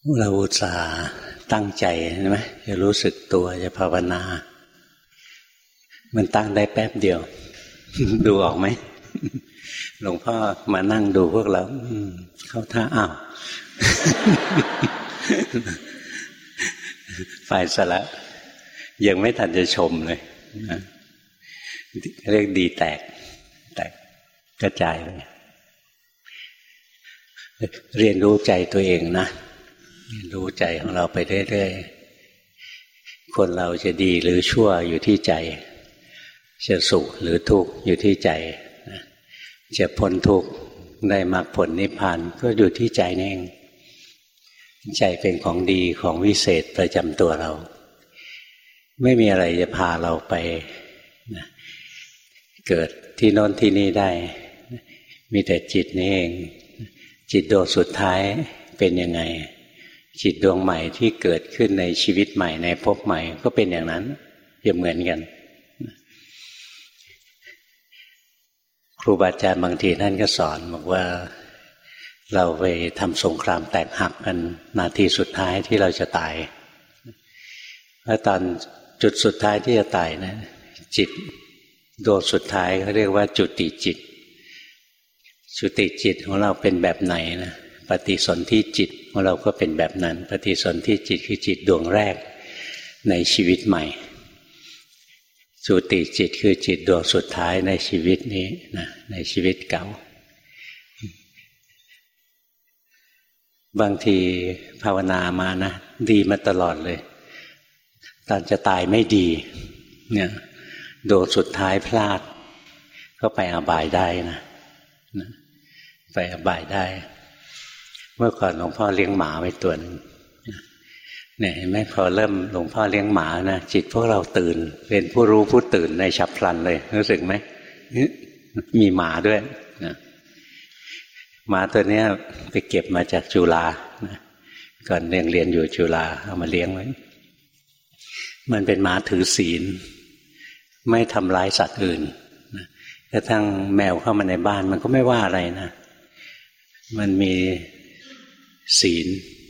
เราอุตส่าห์ตั้งใจใช่ไหมจะรู้สึกตัวจะภาวนามันตั้งได้แป๊บเดียว ดูออกไหม หลวงพ่อมานั่งดูพวกเราเข้าท่าอ้าว ฝ่ายสละยังไม่ทันจะชมเลยนะเรียกดีแตกกระจายเลยเรียนรู้ใจตัวเองนะเรียนรู้ใจของเราไปเรื่อยๆคนเราจะดีหรือชั่วอยู่ที่ใจจะสุขหรือทุกข์อยู่ที่ใจจะพ้นทุกข์ได้มรรคผลนิพพานก็อยู่ที่ใจนี่เองใจเป็นของดีของวิเศษประจำตัวเราไม่มีอะไรจะพาเราไปเกิดที่โน้นที่นี่ได้มีแต่จิตนี่เองจิตดวงสุดท้ายเป็นยังไงจิตดวงใหม่ที่เกิดขึ้นในชีวิตใหม่ในภพใหม่ก็เป็นอย่างนั้นจะเหมือนกันครูบาอาจารย์บางทีท่านก็สอนบอกว่าเราไปทำสงครามแตกหักกันนาทีสุดท้ายที่เราจะตายแล้วตอนจุดสุดท้ายที่จะตายนะจิตดวงสุดท้ายเขาเรียกว่าจุติจิตของเราเป็นแบบไหนนะปฏิสนธิจิตของเราก็เป็นแบบนั้นปฏิสนธิจิตคือจิตดวงแรกในชีวิตใหม่จุติจิตคือจิตดวงสุดท้ายในชีวิตนี้นะในชีวิตเก่าบางทีภาวนามานะดีมาตลอดเลยตอนจะตายไม่ดีเนี่ยดวงสุดท้ายพลาดก็ไปอบายได้นะไปอบายได้เมื่อก่อนหลวงพ่อเลี้ยงหมาไว้ตัวนึงเนี่ยเห็นไหมพอเริ่มหลวงพ่อเลี้ยงหมานะจิตพวกเราตื่นเป็นผู้รู้ผู้ตื่นในฉับพลันเลยรู้สึกไหมมีหมาด้วยนะหมาตัวเนี้ยไปเก็บมาจากจุฬาก่อนเรียนอยู่จุฬาเอามาเลี้ยงไว้มันเป็นหมาถือศีลไม่ทำร้ายสัตว์อื่นกระทั่งแมวเข้ามาในบ้านมันก็ไม่ว่าอะไรนะมันมีศีล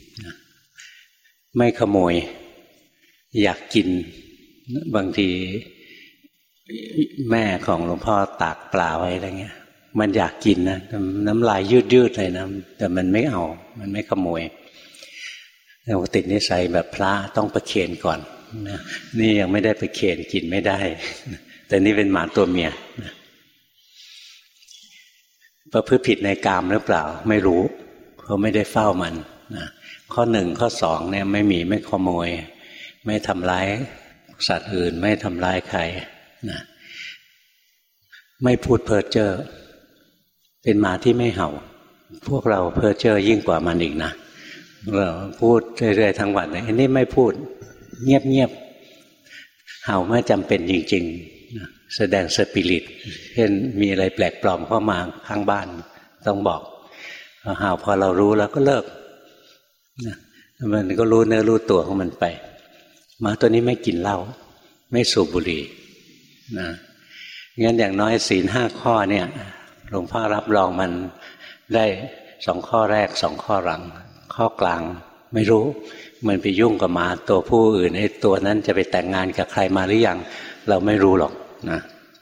ไม่ขโมยอยากกินบางทีแม่ของหลวงพ่อตากปลาไว้อะไรเงี้ยมันอยากกินนะน้ำลายยืดเลยนะแต่มันไม่เอามันไม่ขโมยเราติดนิสัยแบบพระต้องประเคนก่อนนะนี่ยังไม่ได้ประเคนกินไม่ได้แต่นี่เป็นหมาตัวเมียประพฤติผิดในกามหรือเปล่าไม่รู้เขาไม่ได้เฝ้ามันนะข้อหนึ่งข้อสองเนี่ยไม่ขโมยไม่ทำร้ายสัตว์อื่นไม่ทำร้ายใครนะไม่พูดเพ้อเจ้อเป็นหมาที่ไม่เห่าพวกเราเพ้อเจ้อยิ่งกว่ามันอีกนะเราพูดเรื่อยๆทั้งวันอันนี้ไม่พูดเงียบๆเห่าเมื่อจำเป็นจริงๆแสดงสปิริตเช่นมีอะไรแปลกปลอมเข้ามาข้างบ้านต้องบอกเห่าพอเรารู้แล้วก็เลิกมันก็รู้เนื้อรู้ตัวของมันไปหมาตัวนี้ไม่กินเหล้าไม่สูบบุหรี่นะงั้นอย่างน้อยศีล5ข้อเนี่ยหลวงพ่อรับรองมันได้2ข้อแรก2ข้อหลังข้อกลางไม่รู้มันไปยุ่งกับหมาตัวผู้อื่นไอ้ตัวนั้นจะไปแต่งงานกับใครมาหรือยังเราไม่รู้หรอกนะ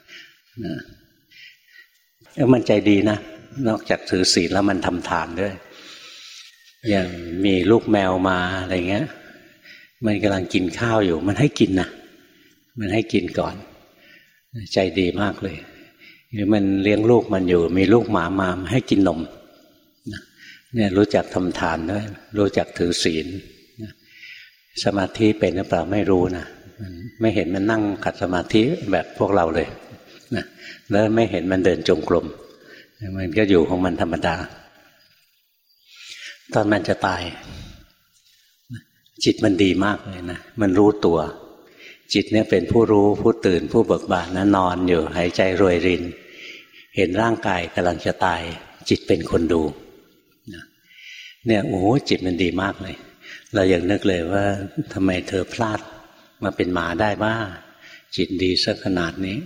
มันใจดีนะนอกจากถือศีลแล้วมันทำทานด้วยอย่างมีลูกแมวมาอะไรเงี้ยมันกำลังกินข้าวอยู่มันให้กินนะมันให้กินก่อนใจดีมากเลยหรือมันเลี้ยงลูกมันอยู่มีลูกหมามาให้กินนมเนี่ยรู้จักทำทานด้วยรู้จักถือศีลสมาธิเป็นหรือเปล่าไม่รู้นะไม่เห็นมันนั่งขัดสมาธิแบบพวกเราเลยนะแล้วไม่เห็นมันเดินจงกรมมันก็อยู่ของมันธรรมดาตอนมันจะตายจิตมันดีมากเลยนะมันรู้ตัวจิตเนี่ยเป็นผู้รู้ผู้ตื่นผู้เบิกบานนะนอนอยู่หายใจรวยรินเห็นร่างกายกำลังจะตายจิตเป็นคนดูเนี่ยโอ้โหจิตมันดีมากเลยเราอยากนึกเลยว่าทำไมเธอพลาดมาเป็นหมาได้บ้าจิตดีซะขนาดนี้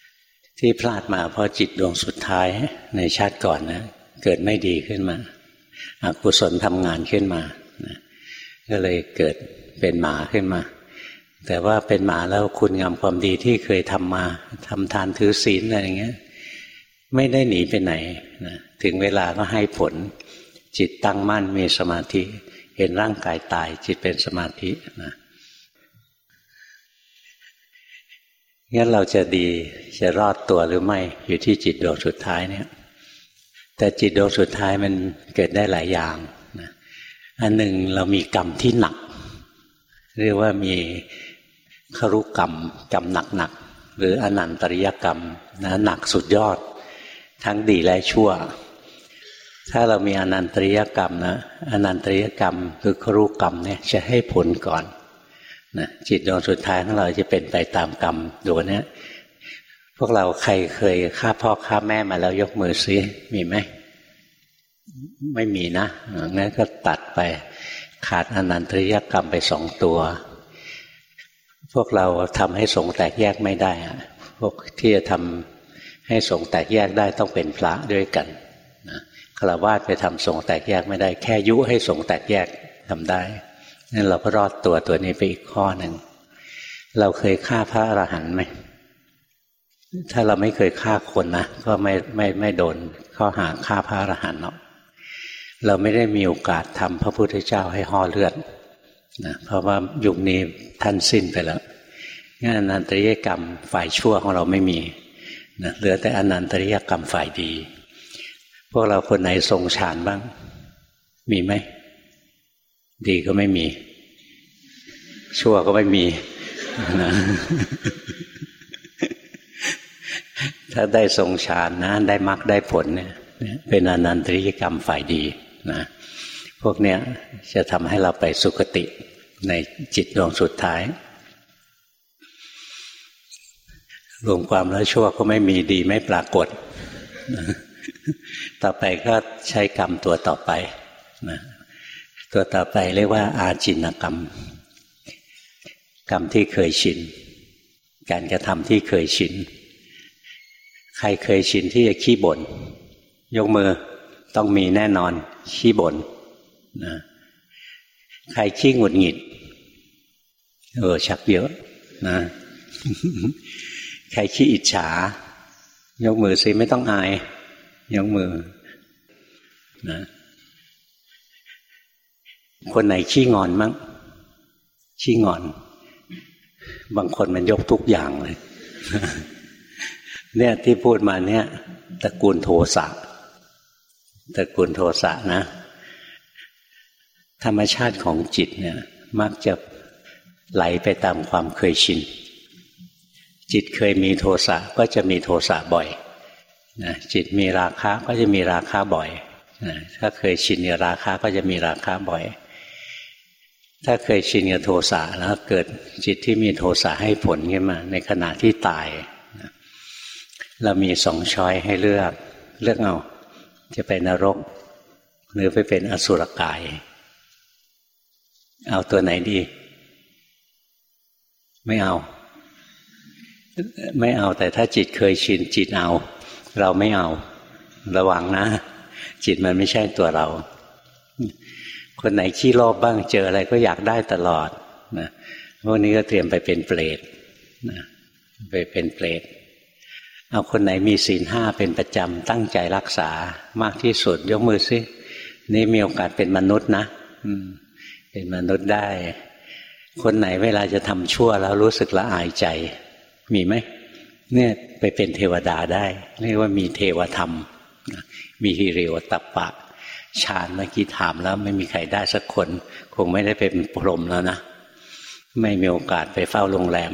ที่พลาดมาเพราะจิตดวงสุดท้ายในชาติก่อนนะเกิดไม่ดีขึ้นมาอกุศลทำงานขึ้นมาก็เลยเกิดเป็นหมาขึ้นมาแต่ว่าเป็นหมาแล้วคุณงามความดีที่เคยทำมาทำทานถือศีลอะไรอย่างเงี้ยไม่ได้หนีไปไหนนะถึงเวลาก็ให้ผลจิตตั้งมั่นมีสมาธิเห็นร่างกายตายจิตเป็นสมาธินะงั้นเราจะดีจะรอดตัวหรือไม่อยู่ที่จิตดวงสุดท้ายเนี่ยแต่จิตดวงสุดท้ายมันเกิดได้หลายอย่างนะอันหนึ่งเรามีกรรมที่หนักเรียกว่ามีครุกรรมกรรมหนักๆหรืออนันตริยกรรมนะหนักสุดยอดทั้งดีและชั่วถ้าเรามีอนันตริยกรรมนะอนันตริยกรรมคือครุกรรมเนี่ยจะให้ผลก่อนนะจิตดวงสุดท้ายของเราจะเป็นไปตามกรรมดวงนี้พวกเราใครเคยฆ่าพ่อฆ่าแม่มาแล้วยกมือซิมีไหมไม่มีนะงั้นก็ตัดไปขาดอนันตริยกรรมไป2 ตัวพวกเราทำให้สงฆ์แตกแยกไม่ได้พวกที่จะทำให้สงฆ์แตกแยกได้ต้องเป็นพระด้วยกันนะฆราวาสไปทำสงฆ์แตกแยกไม่ได้แค่ยุให้สงฆ์แตกแยกทำได้นั่นเราก็รอดตัวนี้ไปอีกข้อหนึ่งเราเคยฆ่าพระอรหันต์ไหมถ้าเราไม่เคยฆ่าคนนะก็ไม่โดนข้อหาฆ่าพระอรหันต์หรอกเราไม่ได้มีโอกาสทำพระพุทธเจ้าให้ห่อเลือดนะเพราะว่ายุคนี้ท่านสิ้นไปแล้วงั้นอนันตริยกรรมฝ่ายชั่วของเราไม่มีนะเหลือแต่อนันตริยกรรมฝ่ายดีพวกเราคนไหนทรงฌานบ้างมีไหมดีก็ไม่มีชั่วก็ไม่มีนะถ้าได้ทรงฌานนะได้มรรคได้ผลเนี่ยเป็นอนันตริยกรรมฝ่ายดีนะพวกเนี้ยจะทำให้เราไปสุคติในจิตดวงสุดท้ายรวมความแล้วชั่วก็ไม่มีดีไม่ปรากฏต่อไปก็ใช้กรรมตัวต่อไปนะตัวต่อไปเรียกว่าอาจินกรรมกรรมที่เคยชินการกระทำที่เคยชินใครเคยชินที่จะขี้บ่นยกมือต้องมีแน่นอนขี้บ่นนะใครขี้หงุดหงิดชักเยอะนะใครขี้อิจฉายกมือสิไม่ต้องอายยกมือนะคนไหนขี้งอนมั้งขี้งอนบางคนมันยกทุกอย่างเลยเนี่ยที่พูดมาเนี่ยตระกูลโทสะตระกูลโทสะนะธรรมชาติของจิตเนี่ยมักจะไหลไปตามความเคยชินจิตเคยมีโทสะก็จะมีโทสะบ่อยนะจิตมีราคะก็จะมีราคะบ่อยนะถ้าเคยชินกับราคะก็จะมีราคะบ่อยถ้าเคยชินกับโทสะแล้วเกิดจิตที่มีโทสะให้ผลขึ้นมาในขณะที่ตายนะเรามี2 ช้อยให้เลือกเอาจะไปนรกหรือไปเป็นอสุรกายเอาตัวไหนดีไม่เอาแต่ถ้าจิตเคยชินจิตเอาเราไม่เอาระวังนะจิตมันไม่ใช่ตัวเราคนไหนขี้โลภบ้างเจออะไรก็อยากได้ตลอดนะพวกนี้ก็เตรียมไปเป็นเปรตนะไปเป็นเปรตเอาคนไหนมีศีล 5เป็นประจำตั้งใจรักษามากที่สุดยกมือสินี่มีโอกาสเป็นมนุษย์นะเป็นมนุษย์ได้คนไหนเวลาจะทำชั่วแล้วรู้สึกละอายใจมีไหมเนี่ยไปเป็นเทวดาได้เรียกว่ามีเทวธรรมมีหิริโอตตัปปะฌานเมื่อกี้ถามแล้วไม่มีใครได้สักคนคงไม่ได้เป็นพรหมแล้วนะไม่มีโอกาสไปเฝ้าโรงแรม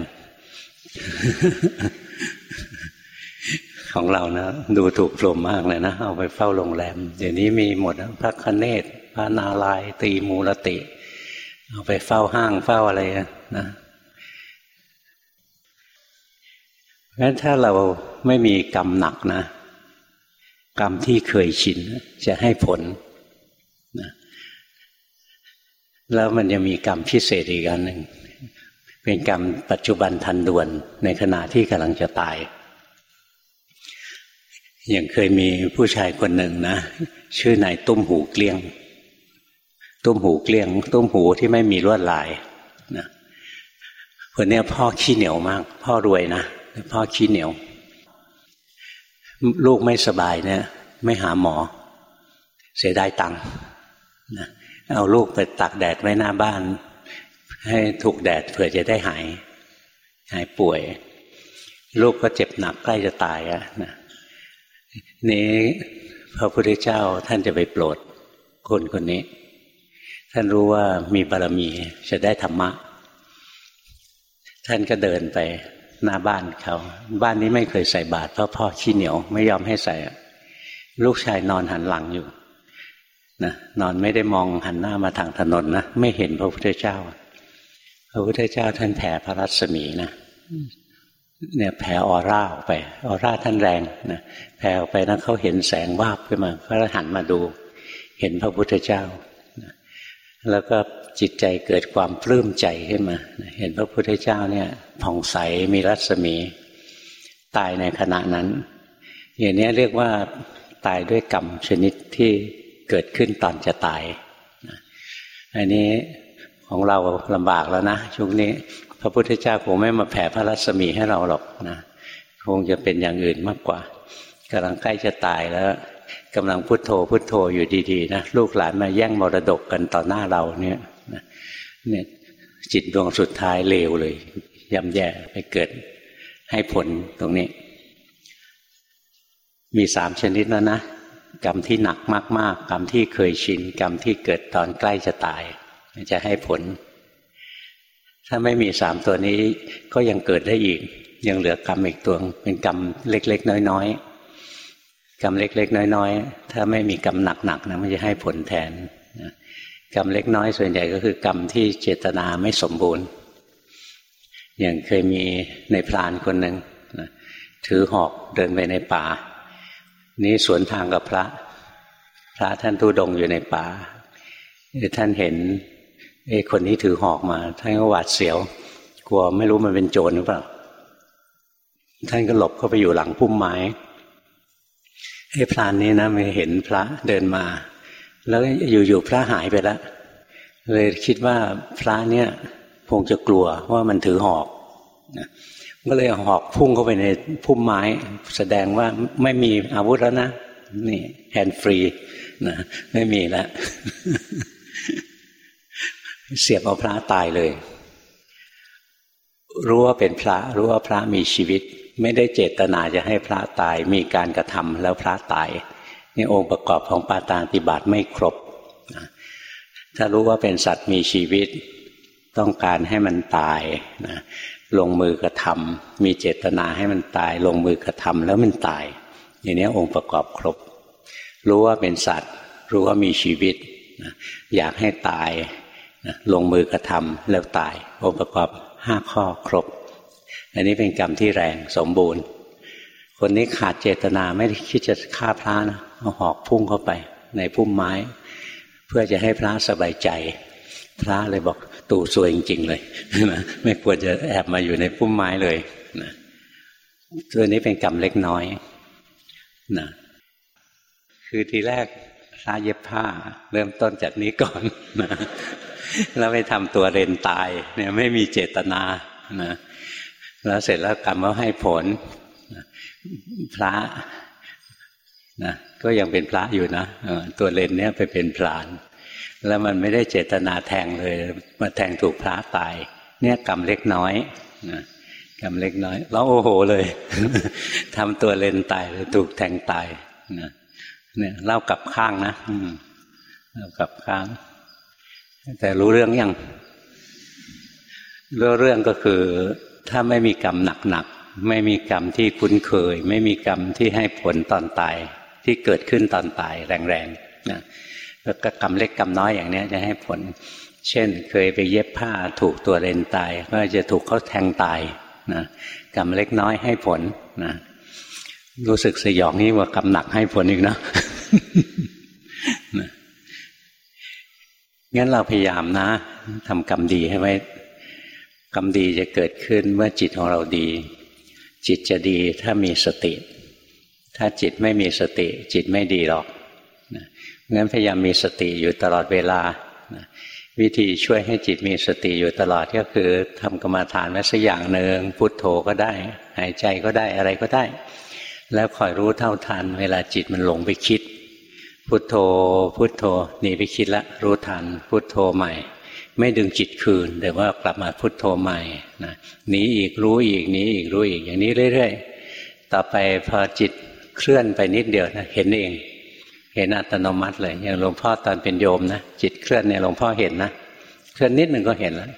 ของเรานะดูถูกพรหมมากเลยนะเอาไปเฝ้าโรงแรมเดี๋ยวนี้มีหมดพระคเนศพระนารายณ์ตรีมูลติเอาไปเฝ้าห้างเฝ้าอะไรนะงั้นถ้าเราไม่มีกรรมหนักนะกรรมที่เคยชินจะให้ผลนะแล้วมันจะมีกรรมพิเศษอีกอันหนึ่งเป็นกรรมปัจจุบันทันด่วนในขณะที่กำลังจะตายอย่างเคยมีผู้ชายคนหนึ่งนะชื่อนายตุ้มหูเกลี้ยงตุ้มหูเกลี้ยงตุ้มหูที่ไม่มีลวดลายนะคนนี้พ่อขี้เหนียวมากพ่อรวยนะพ่อขี้เหนียวลูกไม่สบายเนี่ยไม่หาหมอเสียดายตังค์นะเอาลูกไปตากแดดไว้หน้าบ้านให้ถูกแดดเผื่อจะได้หายป่วยลูกก็เจ็บหนักใกล้จะตายนะนี้พระพุทธเจ้าท่านจะไปโปรดคนนี้ท่านรู้ว่ามีบารมีจะได้ธรรมะท่านก็เดินไปหน้าบ้านเขาบ้านนี้ไม่เคยใส่บาตรเพราะพ่อขี้เหนียวไม่ยอมให้ใส่ลูกชายนอนหันหลังอยู่นะนอนไม่ได้มองหันหน้ามาทางถนนนะไม่เห็นพระพุทธเจ้าพระพุทธเจ้าท่านแผ่พระรัศมีนะเนี่ยแผ่ออร่าออกไปออร่าท่านแรงนะแผ่ออกไปนะเขาเห็นแสงวาบขึ้นมาเขาหันมาดูเห็นพระพุทธเจ้าแล้วก็จิตใจเกิดความปลื้มใจขึ้นมาเห็นพระพุทธเจ้าเนี่ยผ่องใสมีรัศมีตายในขณะนั้นอย่างนี้เรียกว่าตายด้วยกรรมชนิดที่เกิดขึ้นตอนจะตายอันนี้ของเราลำบากแล้วนะช่วงนี้พระพุทธเจ้าคงไม่มาแผ่พระรัศมีให้เราหรอกนะคงจะเป็นอย่างอื่นมากกว่ากำลังใกล้จะตายแล้วกำลังพุทโธพุทโธอยู่ดีๆนะลูกหลานมาแย่งมรดกกันต่อหน้าเราเนี่ยจิตดวงสุดท้ายเลวเลยย่ำแย่ไปเกิดให้ผลตรงนี้มี3ชนิดแล้วนะกรรมที่หนักมากๆกรรมที่เคยชินกรรมที่เกิดตอนใกล้จะตายจะให้ผลถ้าไม่มี3ตัวนี้ก็ยังเกิดได้อีกยังเหลือกรรมอีกตัวเป็นกรรมเล็กๆน้อยๆกรรมเล็กๆน้อยๆถ้าไม่มีกรรมหนักๆนะมันจะให้ผลแทนกรรมเล็กน้อยส่วนใหญ่ก็คือกรรมที่เจตนาไม่สมบูรณ์อย่างเคยมีในพรานคนหนึ่งถือหอกเดินไปในป่านี้สวนทางกับพระท่านธุดงค์อยู่ในป่าท่านเห็นคนนี้ถือหอกมาท่านก็หวาดเสียวกลัวไม่รู้มันเป็นโจรหรือเปล่าท่านก็หลบเข้าไปอยู่หลังพุ่มไม้พรานนี้นะไม่เห็นพระเดินมาแล้วอยู่ๆพระหายไปแล้วเลยคิดว่าพระเนี่ยคงจะกลัวว่ามันถือหอกก็เลยเอาหอกพุ่งเข้าไปในพุ่มไม้แสดงว่าไม่มีอาวุธแล้วนะนี่แฮนด์ฟรีนะไม่มีแล้ว เสียบเอาพระตายเลยรู้ว่าเป็นพระรู้ว่าพระมีชีวิตไม่ได้เจตนาจะให้พระตายมีการกระทำแล้วพระตายนี่องค์ประกอบของปาตาติบาตไม่ครบถ้ารู้ว่าเป็นสัตว์มีชีวิตต้องการให้มันตายนะลงมือกระทำมีเจตนาให้มันตายลงมือกระทำแล้วมันตายอย่างนี้องค์ประกอบครบรู้ว่าเป็นสัตว์รู้ว่ามีชีวิตอยากให้ตายลงมือกระทำแล้วตายองค์ประกอบ5ข้อครบอันนี้เป็นกรรมที่แรงสมบูรณ์คนนี้ขาดเจตนาไม่ได้คิดจะฆ่าพระนะเอาหอกพุ่งเข้าไปในพุ่มไม้เพื่อจะให้พระสบายใจพระเลยบอกตู่ซวยจริงๆเลยนะไม่ควรจะแอบมาอยู่ในพุ่มไม้เลยนะตัวนี้เป็นกรรมเล็กน้อยนะคือทีแรกพระเย็บผ้าเริ่มต้นจากนี้ก่อนนะแล้วไปทำตัวเรนตายเนี่ยไม่มีเจตนานะแล้วเสร็จแล้วกรรมก็ให้ผลพระนะก็ยังเป็นพระอยู่นะตัวเรนเนี่ยไปเป็นพรานแล้วมันไม่ได้เจตนาแทงเลยมาแทงถูกพระตายเนี่ยกรรมเล็กน้อยนะกรรมเล็กน้อยแล้วโอ้โหเลยทำตัวเรนตายเลยถูกแทงตายนะเนี่ยเล่ากลับข้างนะเล่ากลับข้างแต่รู้เรื่องยังรู้เรื่องก็คือถ้าไม่มีกรรมหนักๆไม่มีกรรมที่คุ้นเคยไม่มีกรรมที่ให้ผลตอนตายที่เกิดขึ้นตอนตายแรงๆนะแล้วก็กรรมเล็กกรรมน้อยอย่างนี้จะให้ผลเช่นเคยไปเย็บผ้าถูกตัวเรนตายก็จะถูกเขาแทงตายนะกรรมเล็กน้อยให้ผลนะรู้สึกสยองนี้ว่ากรรมหนักให้ผลอีกนะ งั้นเราพยายามนะทำกรรมดีให้ไว้กรรมดีจะเกิดขึ้นเมื่อจิตของเราดีจิตจะดีถ้ามีสติถ้าจิตไม่มีสติจิตไม่ดีหรอกงั้นพยายามมีสติอยู่ตลอดเวลาวิธีช่วยให้จิตมีสติอยู่ตลอดก็คือทำกรรมฐานไว้สักอย่างหนึ่งพุทโธก็ได้หายใจก็ได้อะไรก็ได้แล้วคอยรู้เท่าทันเวลาจิตมันหลงไปคิดพุทโธพุทโธหนีไปคิดละรู้ทันพุทโธใหม่ไม่ดึงจิตคืนแต่ว่ากลับมาพุทโธใหม่นะหนีอีกรู้อีกหนีอีกรู้อีกอย่างนี้เรื่อยๆต่อไปพอจิตเคลื่อนไปนิดเดียวนะเห็นเองเห็นอัตโนมัติเลยอย่างหลวงพ่อตอนเป็นโยมนะจิตเคลื่อนเนี่ยหลวงพ่อเห็นนะเคลื่อนนิดหนึ่งก็เห็นแล้ว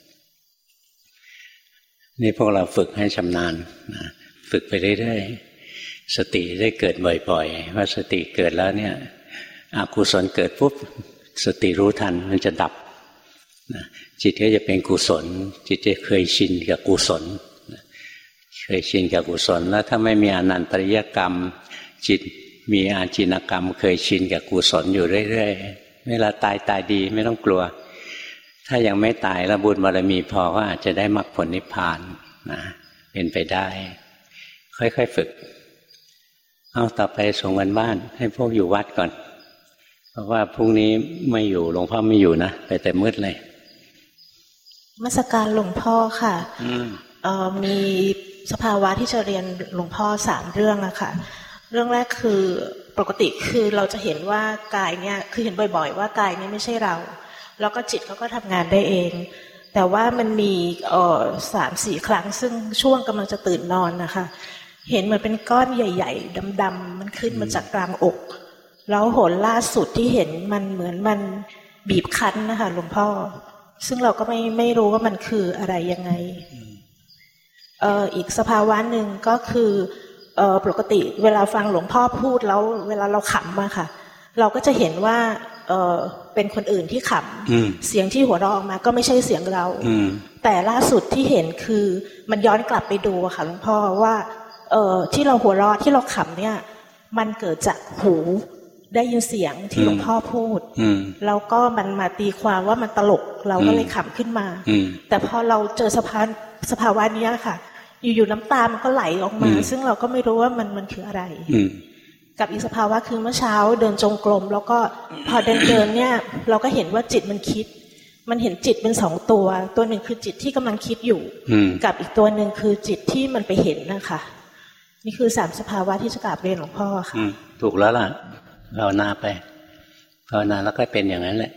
นี่พวกเราฝึกให้ชำนาญนะฝึกไปเรื่อยๆสติได้เกิดบ่อยๆว่าสติเกิดแล้วเนี่ยอกุศลเกิดปุ๊บสติรู้ทันมันจะดับนะจิตก็จะเป็นกุศลจิตจะเคยชินกับกุศลเคยชินกับกุศลแล้วถ้าไม่มีอนันตริยกรรมจิตมีอาจินกรรมเคยชินกับกุศลอยู่เรื่อยๆเวลาตายดีไม่ต้องกลัวถ้ายังไม่ตายแล้วบุญบารมีพอก็อาจจะได้มรรคผลนิพพานนะเป็นไปได้ค่อยๆฝึกเอาต่อไปส่งกันบ้านให้พวกอยู่วัดก่อนเพราะว่าพรุ่งนี้ไม่อยู่หลวงพ่อไม่อยู่นะไปแต่มืดเลยนมัสการหลวงพ่อค่ะมีสภาวะที่จะเรียนหลวงพ่อ3 เรื่องอะค่ะเรื่องแรกคือปกติคือเราจะเห็นว่ากายเนี่ยคือเห็นบ่อยๆว่ากายนี้ไม่ใช่เราแล้วก็จิตเขาก็ทำงานได้เองแต่ว่ามันมี3-4 ครั้งซึ่งช่วงกำลังจะตื่นนอนนะคะเห็นเหมือนเป็นก้อนใหญ่ๆดำๆมันขึ้นมาจากกลางอกแล้วหนล่าสุดที่เห็นมันเหมือนมันบีบคั้นนะคะหลวงพ่อซึ่งเราก็ไม่รู้ว่ามันคืออะไรยังไงอีกสภาวะหนึ่งก็คือปกติเวลาฟังหลวงพ่อพูดแล้วเวลาเราขำมาค่ะเราก็จะเห็นว่าเป็นคนอื่นที่ขำเสียงที่หัวเราะออกมาก็ไม่ใช่เสียงเราแต่ล่าสุดที่เห็นคือมันย้อนกลับไปดูค่ะหลวงพ่อว่าที่เราหัวเราะที่เราขำเนี่ยมันเกิดจากหูได้ยินเสียงที่หลวงพ่อพูดแล้วก็มันมาตีความว่ามันตลกเราก็เลยขำขึ้นมาแต่พอเราเจอสภาวะนี้ค่ะอยู่ๆน้ำตามันก็ไหลออกมาซึ่งเราก็ไม่รู้ว่ามันคืออะไรกับอีกสภาวะคือเมื่อเช้าเดินจงกรมแล้วก็พอเดินเนี่ยเราก็เห็นว่าจิตมันคิดมันเห็นจิตเป็น2 ตัวหนึ่งคือจิตที่กำลังคิดอยู่กับอีกตัวหนึ่งคือจิตที่มันไปเห็นนะคะนี่คือ3 สภาวะที่จะกราบเรียนหลวงพ่อค่ะถูกแล้วล่ะภาวนาไปภาวนาแล้วก็เป็นอย่างนั้นแหละ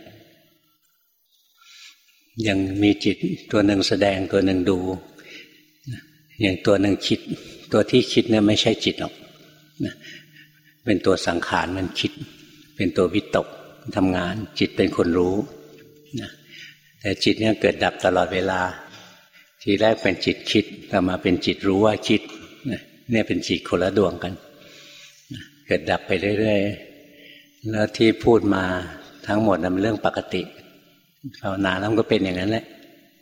ยังมีจิตตัวหนึ่งแสดงตัวหนึ่งดูอย่างตัวหนึ่งคิดตัวที่คิดเนี่ยไม่ใช่จิตหรอกเป็นตัวสังขารมันคิดเป็นตัววิตกทำงานจิตเป็นคนรู้แต่จิตเนี่ยเกิดดับตลอดเวลาทีแรกเป็นจิตคิดต่อมาเป็นจิตรู้ว่าคิดเนี่ยเป็นจิตคนละดวงกันเกิดดับไปเรื่อยๆแล้วที่พูดมาทั้งหมดนั้นเป็นเรื่องปกติภาวนาแล้วก็เป็นอย่างนั้นแหละ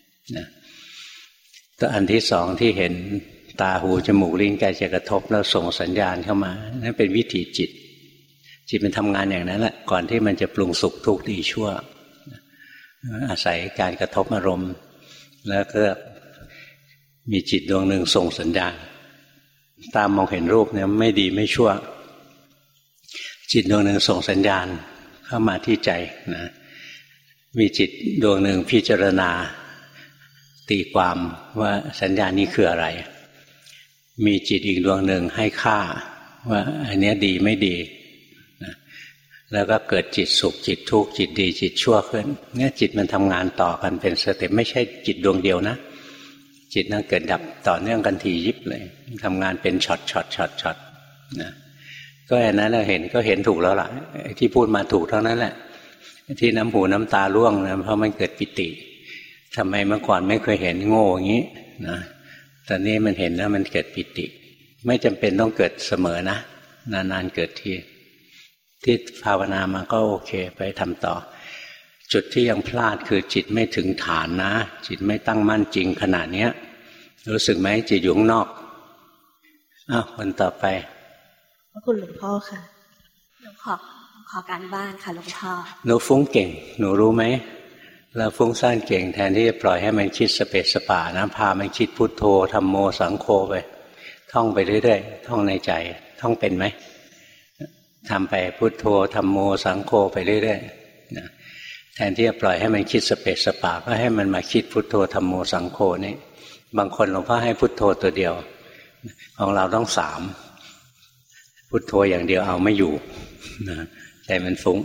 ตัวอันที่สองที่เห็นตาหูจมูกลิ้นกายจะกระทบแล้วส่งสัญญาณเข้ามานั่นเป็นวิถีจิตมันทำงานอย่างนั้นแหละก่อนที่มันจะปรุงสุขทุกข์ดีชั่วอาศัยการกระทบอารมณ์แล้วก็มีจิตดวงหนึ่งส่งสัญญาณตามองเห็นรูปเนี่ยไม่ดีไม่ชั่วจิตดวงหนึ่งส่งสัญญาณเข้ามาที่ใจนะมีจิตดวงหนึ่งพิจารณาตีความว่าสัญญาณนี้คืออะไรมีจิตอีกดวงหนึ่งให้ค่าว่าอันนี้ดีไม่ดีนะแล้วก็เกิดจิตสุขจิตทุกข์จิตดีจิตชั่วขึ้นเนี่ยจิตมันทำงานต่อกันเป็นสเต็ปไม่ใช่จิตดวงเดียวนะจิตนั้นเกิดดับต่อเนื่องกันทียิบเลยทำงานเป็นช็อตนะก็อันนั้นเราเห็นก็เห็นถูกแล้วล่ะที่พูดมาถูกเท่านั้นแหละที่น้ำหูน้ำตาร่วงนะเพราะมันเกิดปิติทำไมเมื่อก่อนไม่เคยเห็นโง่อย่างนี้นะตอนนี้มันเห็นแล้วมันเกิดปิติไม่จำเป็นต้องเกิดเสมอนะนานๆเกิดทีที่ภาวนามาก็โอเคไปทำต่อจุดที่ยังพลาดคือจิตไม่ถึงฐานนะจิตไม่ตั้งมั่นจริงขนาดนี้รู้สึกไหมจิตอยู่ข้างนอกคนต่อไปขอบคุณหลวงพ่อค่ะหลวงขอการบ้านค่ะหลวงพ่อหนูฟุ้งเก่งหนูรู้ไหมเราฟุ้งซ่านเก่งแทนที่จะปล่อยให้มันคิดสเปสสปะนะพามันคิดพุทโธธัมโมสังโฆไปท่องไปเรื่อยๆท่องในใจท่องเป็นไหมทำไปพุทโธธัมโมสังโฆไปเรื่อยๆนะแทนที่จะปล่อยให้มันคิดสเปะสปะก็ให้มันมาคิดพุทโธธัมโมสังโฆนี่บางคนหลวงพ่อให้พุทโธตัวเดียวของเราต้อง3พุทโธอย่างเดียวเอาไม่อยู่นะใจมันฟุ้ง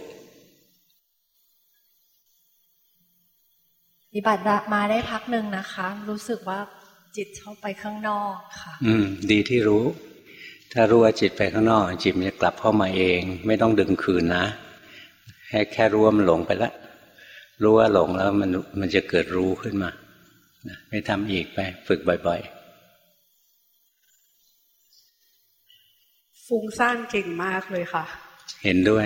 ปฏิบัติมาได้พักหนึ่งนะคะรู้สึกว่าจิตชอบไปข้างนอกค่ะดีที่รู้ถ้ารู้ว่าจิตไปข้างนอกจิตมันจะกลับเข้ามาเองไม่ต้องดึงคืนนะแค่รู้ว่ามันหลงไปแล้วรู้ว่าหลงแล้วมันจะเกิดรู้ขึ้นมาไม่ทำอีกไปฝึกบ่อยๆฟุ้งซ่านเก่งมากเลยค่ะเห็นด้วย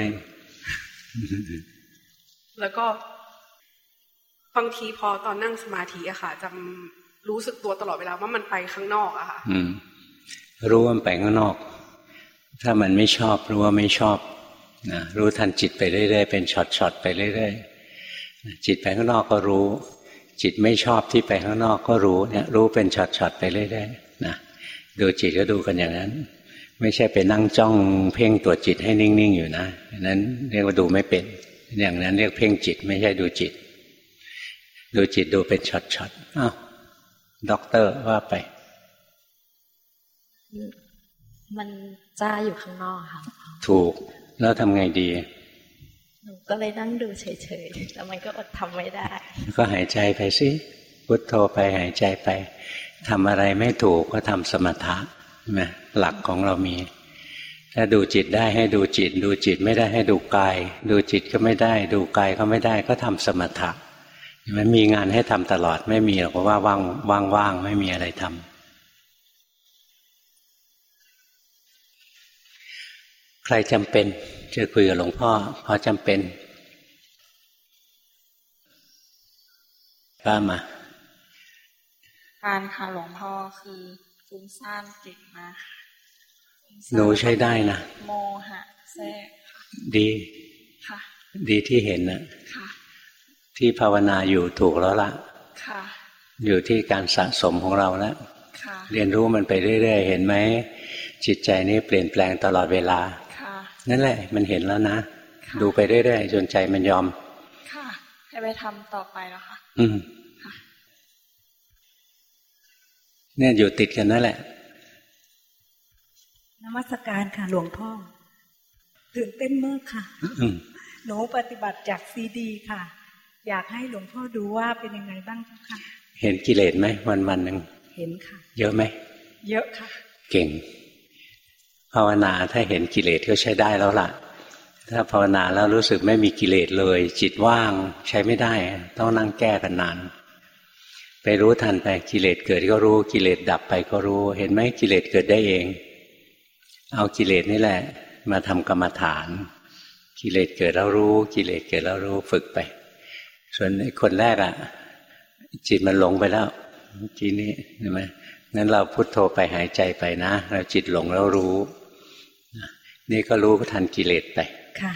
แล้วก็บางทีพอตอนนั่งสมาธิอะค่ะจำรู้สึกตัวตลอดเวลาว่ามันไปข้างนอกอะค่ะรู้ว่ามันไปข้างนอกถ้ามันไม่ชอบรู้ว่าไม่ชอบนะรู้ทันจิตไปเรื่อยๆเป็นช็อตๆไปเรื่อยๆจิตไปข้างนอกก็รู้จิตไม่ชอบที่ไปข้างนอกก็รู้เนี่ยรู้เป็นช็อตๆไปเรื่อยๆนะดูจิตก็ดูกันอย่างนั้นไม่ใช่ไปนั่งจ้องเพ่งตัวจิตให้นิ่งๆอยู่นะนั้นเรียกว่าดูไม่เป็นอย่างนั้นเรียกเพ่งจิตไม่ใช่ดูจิตดูจิตดูเป็นช็อตๆอ้าวด็อกเตอร์ว่าไปมันจ้าอยู่ข้างนอกค่ะถูกแล้วทำไงดีหนูก็เลยนั่งดูเฉยๆแล้วมันก็อดทำไม่ได้ก็หายใจไปสิพุทโธไปหายใจไปทำอะไรไม่ถูกก็ทำสมถะนะหลักของเรามีถ้าดูจิตได้ให้ดูจิตดูจิตไม่ได้ให้ดูกายดูจิตก็ไม่ได้ดูกายก็ไม่ได้ก็ทำสมถะมันมีงานให้ทำตลอดไม่มีหรอกว่าว่างไม่มีอะไรทำใครจำเป็นจะคุยกับหลวงพ่อพอจำเป็นว่ามาการค่ะหลวงพ่อคือฟุ้งซ่านเก่งมากหนูใช้ได้นะโมหะแทรกดีค่ะดีที่เห็นนะค่ะที่ภาวนาอยู่ถูกแล้วล่ะค่ะอยู่ที่การสะสมของเราแล้วค่ะเรียนรู้มันไปเรื่อยๆเห็นไหมจิตใจนี้เปลี่ยนแปลงตลอดเวลานั่นแหละมันเห็นแล้วนะดูไปเรื่อยๆจนใจมันยอมค่ะให้ไปทำต่อไปแล้วค่ะเนี่ยอยู่ติดกันนั่นแหละนมัสการค่ะหลวงพ่อตื่นเต้นมากค่ะหนูปฏิบัติจากซีดีค่ะอยากให้หลวงพ่อดูว่าเป็นยังไงบ้างค่ะเห็นกิเลสไหมวันๆนึงเห็นค่ะเยอะไหมเยอะค่ะเก่งภาวนาถ้าเห็นกิเลสก็ใช้ได้แล้วล่ะถ้าภาวนาแล้วรู้สึกไม่มีกิเลสเลยจิตว่างใช้ไม่ได้ต้องนั่งแก้กันนานไปรู้ทันไปกิเลสเกิดก็รู้กิเลสดับไปก็รู้เห็นไหมกิเลสเกิดได้เองเอากิเลสนี่แหละมาทำกรรมฐานกิเลสเกิดแล้วรู้กิเลสเกิดแล้วรู้ฝึกไปส่วนคนแรกจิตมันหลงไปแล้วทีนี้เห็นไหมงั้นเราพุทโธไปหายใจไปนะเราจิตหลงแล้วรู้นี่ก็รู้ทันกิเลสไปค่ะ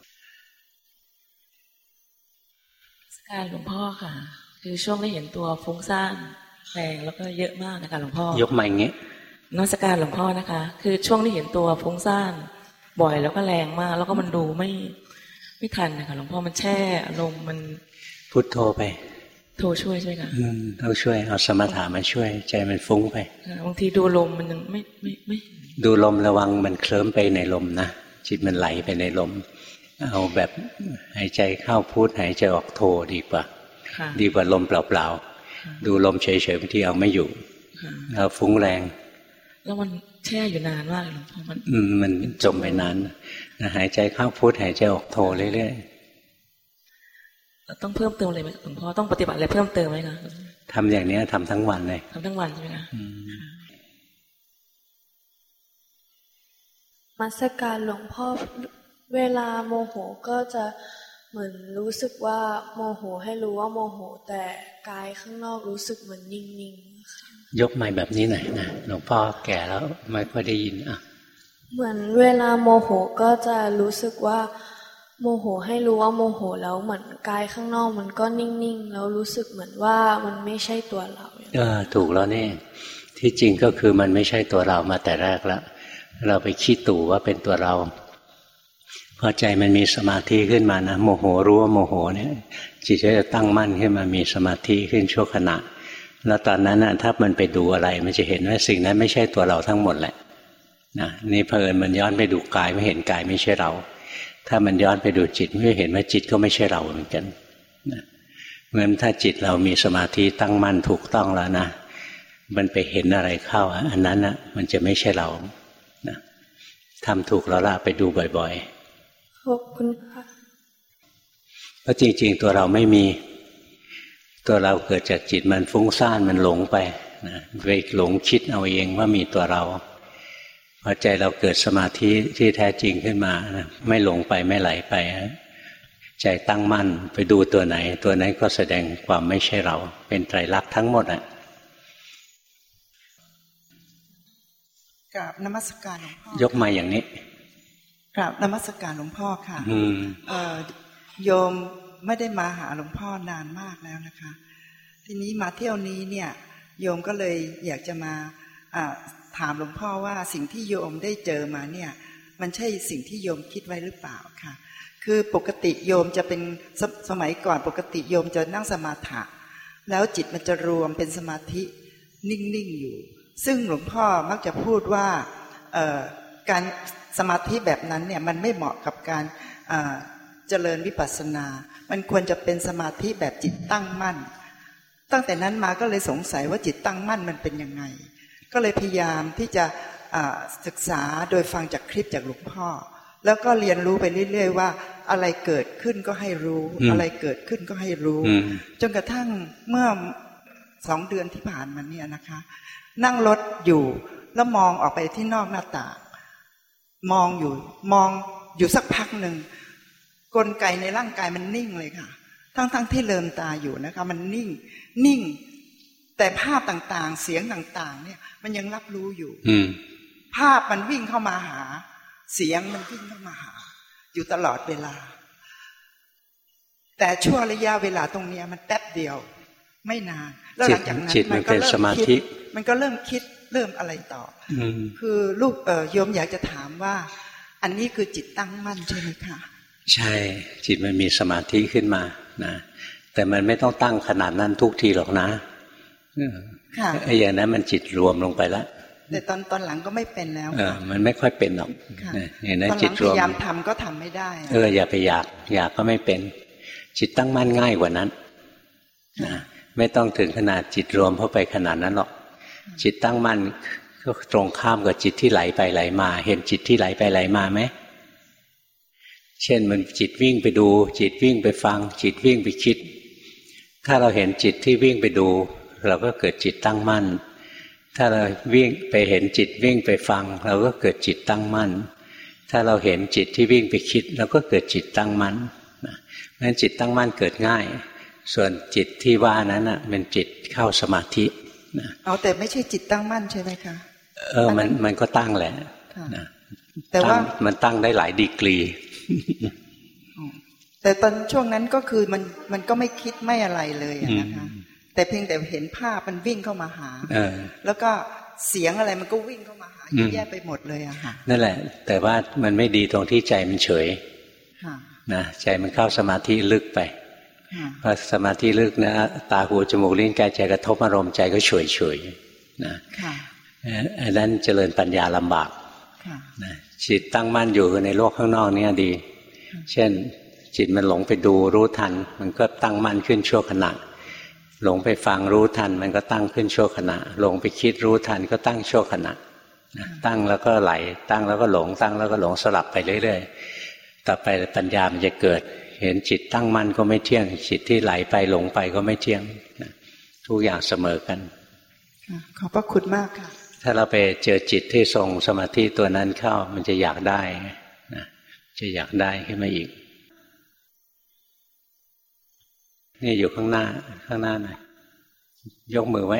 การหลวงพ่อค่ะคือช่วงได้เห็นตัวฟุ้งซ่านแรงแล้วก็เยอะมากนะคะหลวงพ่อยกมาอย่างเงี้ยนมัสการหลวงพ่อนะคะคือช่วงที่เห็นตัวฟุ้งซ่านบ่อยแล้วก็แรงมากแล้วก็มันดูไม่ทันนะคะหลวงพ่อมันแช่อารมณ์มันพุทโธไปโทรช่วยใช่ไหมคะต้องช่วยเอาสมถะมาช่วยใจมันฟุ้งไปบางทีดูลมมันยังไม่ดูลมระวังมันเคลิ้มไปในลมนะจิตมันไหลไปในลมเอาแบบหายใจเข้าพุทหายใจออกโทดีกว่าลมเปล่าๆดูลมเฉยๆบางทีเอาไม่อยู่เอาฟุ้งแรงแล้วมันแช่อยู่นานมากหลวงพ่อมันจมไปนานหายใจเข้าพุทหายใจออกโทเรื่อยๆต้องเพิ่มเติมอะไรไหมหลวงพ่อต้องปฏิบัติอะไรเพิ่มเติมไหมคะทำอย่างนี้ทำทั้งวันเลยทำทั้งวันใช่ไหมคะมัสการหลวงพ่อเวลาโมโหก็จะเหมือนรู้สึกว่าโมโหให้รู้ว่าโมโหแต่กายข้างนอกรู้สึกเหมือนนิ่งๆยกไม้แบบนี้หน่อยนะหลวงพ่อแก่แล้วไม่ค่อยได้ยินเหมือนเวลาโมโหก็จะรู้สึกว่าโมโหให้รู้ว่าโมโหแล้วเหมือนกายข้างนอกมันก็นิ่งๆแล้วรู้สึกเหมือนว่ามันไม่ใช่ตัวเราถูกแล้วนี่ที่จริงก็คือมันไม่ใช่ตัวเรามาแต่แรกแล้วเราไปคิดตู่ว่าเป็นตัวเราพอใจมันมีสมาธิขึ้นมานะโมโหรู้ว่าโมโหเนี่ยจิตจะตั้งมั่นขึ้นมามีสมาธิขึ้นชั่วขณะแล้วตอนนั้นถ้ามันไปดูอะไรมันจะเห็นว่าสิ่งนั้นไม่ใช่ตัวเราทั้งหมดแหละนะนี่เผอิญมันย้อนไปดูกายไม่เห็นกายไม่ใช่เราถ้ามันย้อนไปดูจิตไม่เห็นว่าจิตก็ไม่ใช่เราเหมือนกันนะเหมือนถ้าจิตเรามีสมาธิตั้งมั่นถูกต้องแล้วนะมันไปเห็นอะไรเข้าอันนั้นนะมันจะไม่ใช่เรานะทำถูกแล้วล่ะไปดูบ่อยๆขอบคุณค่ะเพราะจริงๆตัวเราไม่มีตัวเราเกิดจากจิตมันฟุ้งซ่านมันหลงไปนะไปหลงคิดเอาเองว่ามีตัวเราพอใจเราเกิดสมาธิที่แท้จริงขึ้นมานะไม่หลงไปไม่ไหลไปใจตั้งมั่นไปดูตัวไหนตัวนั้นก็แสดงความไม่ใช่เราเป็นไตรลักษณ์ทั้งหมดกราบนมัสการหลวงพ่อยกมาอย่างนี้กราบนมัสการหลวงพ่อค่ะโยมไม่ได้มาหาหลวงพ่อนานมากแล้วนะคะทีนี้มาเที่ยวนี้เนี่ยโยมก็เลยอยากจะมาถามหลวงพ่อว่าสิ่งที่โยมได้เจอมาเนี่ยมันใช่สิ่งที่โยมคิดไว้หรือเปล่าค่ะคือปกติโยมจะเป็นสมัยก่อนปกติโยมจะนั่งสมาธิแล้วจิตมันจะรวมเป็นสมาธินิ่งๆอยู่ซึ่งหลวงพ่อมักจะพูดว่าการสมาธิแบบนั้นเนี่ยมันไม่เหมาะกับการเจริญวิปัสสนามันควรจะเป็นสมาธิแบบจิตตั้งมั่นตั้งแต่นั้นมาก็เลยสงสัยว่าจิตตั้งมั่นมันเป็นยังไงก็เลยพยายามที่จะศึกษาโดยฟังจากคลิปจากหลวงพ่อแล้วก็เรียนรู้ไปเรื่อยๆว่าอะไรเกิดขึ้นก็ให้รู้อะไรเกิดขึ้นก็ให้รู้จนกระทั่งเมื่อ2 เดือนที่ผ่านมาเนี่ยนะคะนั่งรถอยู่แล้วมองออกไปที่นอกหน้าต่างมองอยู่สักพักหนึ่งกลไกในร่างกายมันนิ่งเลยค่ะทั้งที่ลืมตาอยู่นะคะมันนิ่งแต่ภาพต่างๆเสียงต่างๆเนี่ยมันยังรับรู้อยู่ภาพมันวิ่งเข้ามาหาเสียงมันวิ่งเข้ามาหาอยู่ตลอดเวลาแต่ช่วงระยะเวลาตรงนี้มันแป๊บเดียวไม่นานแล้วหลังจากนั้นมันก็เริ่มคิดเริ่มอะไรต่อคือลูกโยมอยากจะถามว่าอันนี้คือจิตตั้งมั่นใช่ไหมคะใช่จิตมันมีสมาธิขึ้นมานะแต่มันไม่ต้องตั้งขนาดนั้นทุกทีหรอกนะไอ้อย่างนั้นมันจิตรวมลงไปแล้วแต่ตอนหลังก็ไม่เป็นแล้วมันไม่ค่อยเป็นหรอกอย่างนั้นจิตรวมพยายามทำก็ทำไม่ได้อย่าไปอยากก็ไม่เป็นจิตตั้งมั่นง่ายกว่านั้นนะไม่ต้องถึงขนาดจิตรวมเข้าไปขนาดนั้นหรอกจิตตั้งมั่นก็ตรงข้ามกับจิตที่ไหลไปไหลมาเห็นจิตที่ไหลไปไหลมาไหมเช่นมันจิตวิ่งไปดูจิตวิ่งไปฟังจิตวิ่งไปคิดถ้าเราเห็นจิตที่วิ่งไปดูเราก็เกิดจิตตั้งมั่นถ้าเราวิ่งไปเห็นจิตวิ่งไปฟังเราก็เกิดจิตตั้งมั่นถ้าเราเห็นจิตที่วิ่งไปคิดเราก็เกิดจิตตั้งมั่นเพราะฉะนั้นจิตตั้งมั่นเกิดง่ายส่วนจิตที่ว่านั้นเป็นจิตเข้าสมาธิแต่ไม่ใช่จิตตั้งมั่นใช่ไหมคะมันก็ตั้งแหละแต่ว่ามันตั้งได้หลายดีกรีแต่ตอนช่วงนั้นก็คือมันก็ไม่คิดไม่อะไรเลยนะคะแต่เพียงแต่เห็นภาพมันวิ่งเข้ามาหาแล้วก็เสียงอะไรมันก็วิ่งเข้ามาหาแยกไปหมดเลยอะค่ะนั่นแหละแต่ว่ามันไม่ดีตรงที่ใจมันเฉยนะใจมันเข้าสมาธิลึกไปพอสมาธิลึกนะตาหูจมูกลิ้นกายใจกระทบอารมณ์ใจก็เฉยนะอันนั้นเจริญปัญญาลำบากนะจิตตั้งมั่นอยู่ในโลกข้างนอกนี่ดีเช่นจิตมันหลงไปดูรู้ทันมันก็ตั้งมั่นขึ้นชั่วขณะหลงไปฟังรู้ทันมันก็ตั้งขึ้นชั่วขณะหลงไปคิดรู้ทันก็ตั้งชั่วขณะตั้งแล้วก็ไหลตั้งแล้วก็หลงตั้งแล้วก็หลงสลับไปเรื่อยๆต่อไปปัญญามันจะเกิดเห็นจิตตั้งมั่นก็ไม่เที่ยงจิตที่ไหลไปหลงไปก็ไม่เที่ยงทุกอย่างเสมอกันขอบพระคุณมากค่ะถ้าเราไปเจอจิตที่ทรงสมาธิตัวนั้นเข้ามันจะอยากได้นะจะอยากได้ขึ้นมาอีกนี่อยู่ข้างหน้าหน่อยยกมือไว้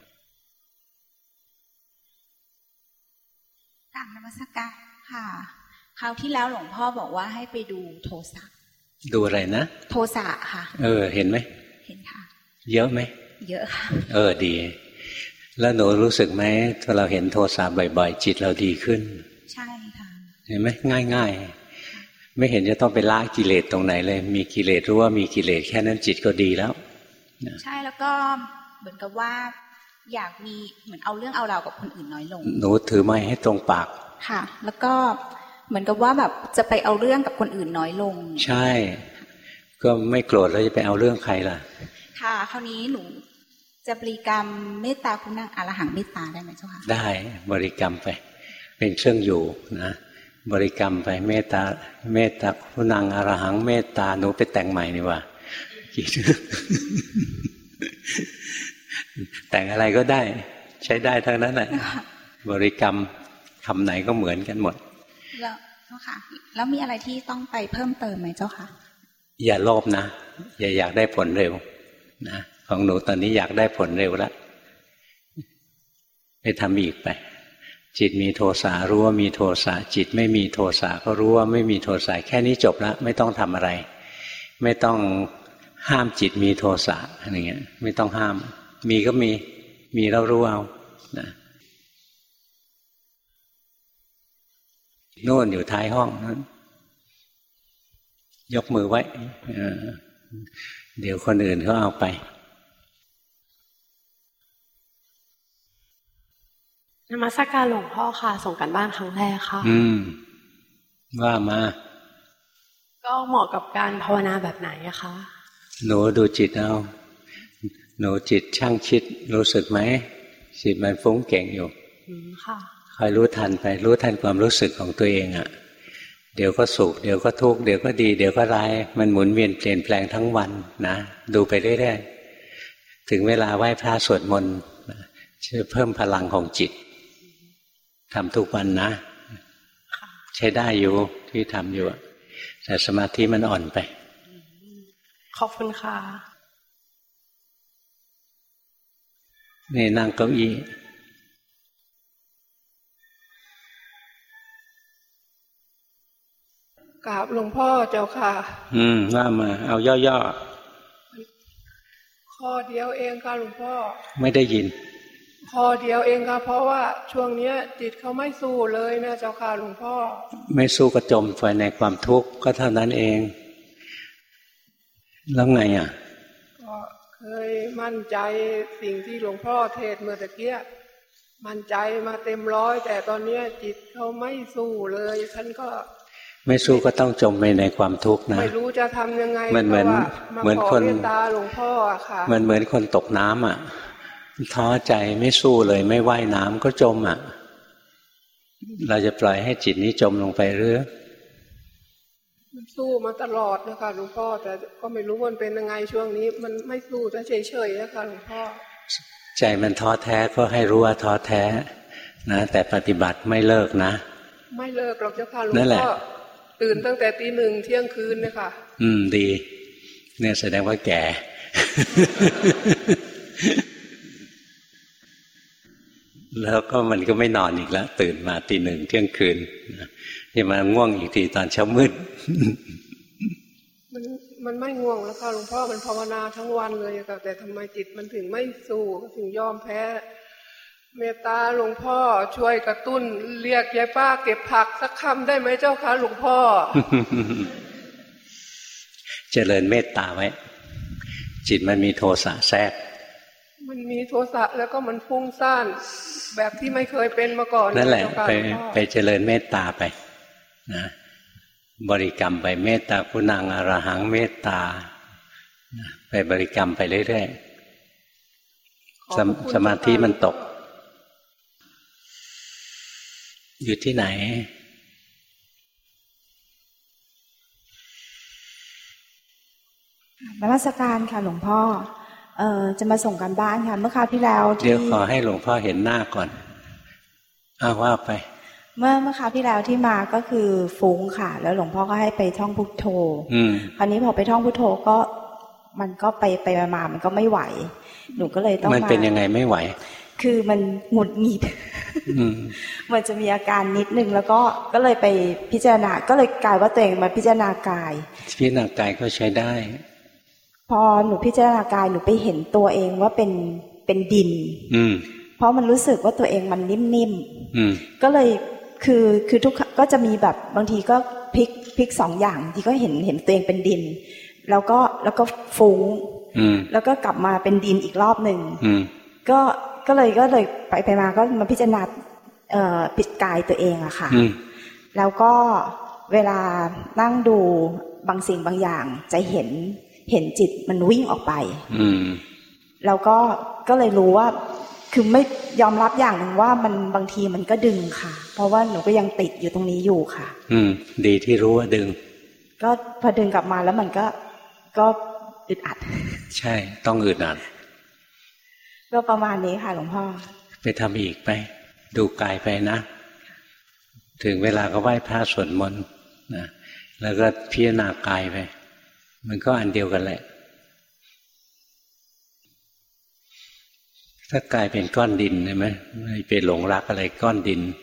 กราบนมัสการค่ะคราวที่แล้วหลวงพ่อบอกว่าให้ไปดูโทสะดูอะไรนะโทสะค่ะเห็นไหมเห็นค่ะเยอะไหมเยอะค่ะดีแล้วหนูรู้สึกไหมถ้าเราเห็นโทสะบ่อยๆจิตเราดีขึ้นใช่ค่ะเห็นไหมง่ายไม่เห็นจะต้องไปละกิเลสตรงไหนเลยมีกิเลสรู้ว่ามีกิเลสแค่นั้นจิตก็ดีแล้วใช่แล้วก็เหมือนกับว่าอยากมีเหมือนเอาเรื่องเอาราวกับคนอื่นน้อยลงหนูถือไม้ให้ตรงปากค่ะแล้วก็เหมือนกับว่าแบบจะไปเอาเรื่องกับคนอื่นน้อยลงใช่ก็ไม่โกรธแล้วจะไปเอาเรื่องใครล่ะค่ะคราวนี้หนูจะบริกรรมเมตตาคุณังอรหังเมตตาได้ไหมเจ้าค่ะได้บริกรรมไปเป็นเครื่องอยู่นะบริกรรมไปเมตตาคุณังอรหังเมตตาหนูไปแต่งใหม่นี่ว่าแต่งอะไรก็ได้ใช้ได้ทั้งนั้นแหละบริกรรมคำไหนก็เหมือนกันหมดแล้วเจ้าค่ะแล้วมีอะไรที่ต้องไปเพิ่มเติมไหมเจ้าค่ะอย่าโลภนะอย่าอยากได้ผลเร็วนะของหนูตอนนี้อยากได้ผลเร็วแล้วไปทำอีกไปจิตมีโทสะรู้ว่ามีโทสะจิตไม่มีโทสะก็รู้ว่าไม่มีโทสะแค่นี้จบแล้วไม่ต้องทำอะไรไม่ต้องห้ามจิตมีโทสะอะไรเงี้ยไม่ต้องห้ามมีก็มีแล้วรู้เอานะโน่นอยู่ท้ายห้องนั้นยกมือไว้เดี๋ยวคนอื่นเขาเอาไปนมัสการหลวงพ่อค่ะส่งกันบ้านครั้งแรกค่ะว่ามาก็เหมาะกับการภาวนาแบบไหนอะคะหนูดูจิตเอาหนูจิตช่างคิดรู้สึกไหมจิตมันฟุ้งเก่งอยู่ค่ะคอยรู้ทันไปรู้ทันความรู้สึกของตัวเองอะเดี๋ยวก็สุขเดี๋ยวก็ทุกข์เดี๋ยวก็ดีเดี๋ยวก็ร้ายมันหมุนเวียนเปลี่ยนแปลงทั้งวันนะดูไปเรื่อยๆถึงเวลาไหว้พระสวดมนต์ช่วยเพิ่มพลังของจิตทำทุกวันนะใช้ได้อยู่ที่ทำอยู่แต่สมาธิมันอ่อนไปขอบคุณค่ะนี่นั่งเก้าอี้กราบหลวงพ่อเจ้าค่ะว่ามาเอาย่อๆข้อเดียวเองค่ะหลวงพ่อไม่ได้ยินข้อเดียวเองค่ะเพราะว่าช่วงนี้จิตเขาไม่สู้เลยนะเจ้าค่ะหลวงพ่อไม่สู้ก็จมไปในความทุกข์ก็เท่านั้นเองแล้วไงอ่ะก็เคยมั่นใจสิ่งที่หลวงพ่อเทศเมื่อตะกี้มั่นใจมาเต็มร้อยแต่ตอนนี้จิตเขาไม่สู้เลยท่านก็ไม่สู้ก็ต้องจมไปในความทุกข์นะไม่รู้จะทำยังไงเหมือนคนตาหลวงพ่อค่ะมันเหมือนคนตกน้ำอ่ะท้อใจไม่สู้เลยไม่ว่ายน้ำก็จมอ่ะเราจะปล่อยให้จิตนี้จมลงไปหรือมันสู้มาตลอดนะคะหลวงพ่อแต่ก็ไม่รู้มันเป็นยังไงช่วงนี้มันไม่สู้จะเฉยๆนะคะหลวงพ่อใจมันท้อแท้ก็ให้รู้ว่าท้อแท้นะแต่ปฏิบัติไม่เลิกนะไม่เลิกหรอกเจ้าค่ะหลวงพ่อตื่นตั้งแต่ตี 1เที่ยงคืนนะคะดีเนี่ยแสดงว่าแก่แล้วก็มันก็ไม่นอนอีกแล้วตื่นมาตี 1เที่ยงคืนจะมาง่วงอีกทีตอนเช้ามืดมันไม่ง่วงแล้วค่ะหลวงพ่อมันภาวนาทั้งวันเลยค่ะแต่ทำไมจิตมันถึงไม่สู้ถึงยอมแพ้เมตตาหลวงพ่อช่วยกระตุ้นเรียกยายป้าเก็บผักสักคำได้ไหมเจ้าคะหลวงพ่อเจริญเมตตาไว้จิตมันมีโทสะแทรกมันมีโทสะแล้วก็มันฟุ้งซ่านแบบที่ไม่เคยเป็นมาก่อนนั่นแหละไปเจริญเมตตาไปนะบริกรรมไปเมตตาคุณังอรหังเมตตาไปบริกรรมไปเรื่อยๆสมาธิมันตกอยู่ที่ไหนนมัสการค่ะหลวงพ่อจะมาส่งกันบ้านค่ะเมื่อคราวที่แล้วเดี๋ยวขอให้หลวงพ่อเห็นหน้าก่อนว่าไปเมื่อคราวที่แล้วที่มาก็คือฟุ้งค่ะแล้วหลวงพ่อก็ให้ไปท่องพุทโธคราวนี้พอไปท่องพุทโธก็มันก็ไปมามันก็ไม่ไหวหนูก็เลยต้องมันเป็นยังไงไม่ไหวคือมันหงุดหงิดมันจะมีอาการนิดนึงแล้วก็เลยไปพิจารณาก็เลยกลายว่าตัวเองมาพิจารณากายพิจารณากายก็ใช้ได้พอหนูพิจารณากายหนูไปเห็นตัวเองว่าเป็นดินเพราะมันรู้สึกว่าตัวเองมันนิ่มๆก็เลยคือทุกก็จะมีแบบบางทีก็พลิกพลิกสองอย่างที่ก็เห็นตัวเองเป็นดินแล้วก็ฟุ้งแล้วก็กลับมาเป็นดินอีกรอบหนึ่งก็เลยไปมาก็มาพิจารณาปิดกายตัวเองอะค่ะแล้วก็เวลานั่งดูบางสิ่งบางอย่างจะเห็นจิตมันวิ่งออกไปแล้วก็เลยรู้ว่าคือไม่ยอมรับอย่างหนึ่งว่ามันบางทีมันก็ดึงค่ะเพราะว่าหนูก็ยังติดอยู่ตรงนี้อยู่ค่ะดีที่รู้ว่าดึงก็พอดึงกลับมาแล้วมันก็อึดอัดใช่ต้องอึดอัดก็ประมาณนี้ค่ะหลวงพ่อไปทำอีกไปดูกายไปนะถึงเวลาก็ไหว้พระสวดมนต์นะแล้วก็พิจารณากายไปมันก็อันเดียวกันแหละถ้ากายเป็นก้อนดินใช่ไหมไม่ไปหลงรักอะไรก้อนดิน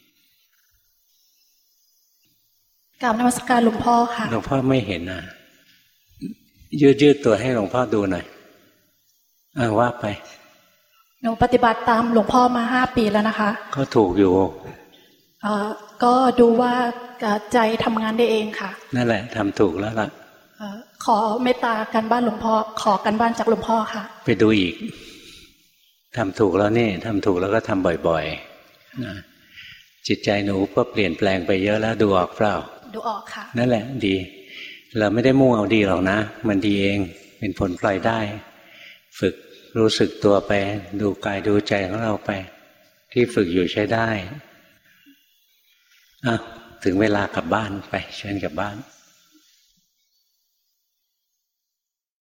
กราบนมัสการหลวงพ่อค่ะหลวงพ่อไม่เห็นนะยืดตัวให้หลวงพ่อดูหน่อยว่าไปหนูปฏิบัติตามหลวงพ่อมา5 ปีแล้วนะคะก็ถูกอยู่ก็ดูว่าใจทำงานได้เองค่ะนั่นแหละทำถูกแล้วล่ะขอเมตตากันบ้านหลวงพ่อขอกันบ้านจากหลวงพ่อค่ะไปดูอีกทำถูกแล้วนี่ทำถูกแล้วก็ทำบ่อยๆนะจิตใจหนูก็เปลี่ยนแปลงไปเยอะแล้วดูออกเปล่าดูออกค่ะนั่นแหละดีเราไม่ได้มุ่งเอาดีหรอกนะมันดีเองเป็นผลปล่อยได้ฝึกรู้สึกตัวไปดูกายดูใจของเราไปที่ฝึกอยู่ใช้ได้ถึงเวลากลับบ้านไปเชิญกลับบ้าน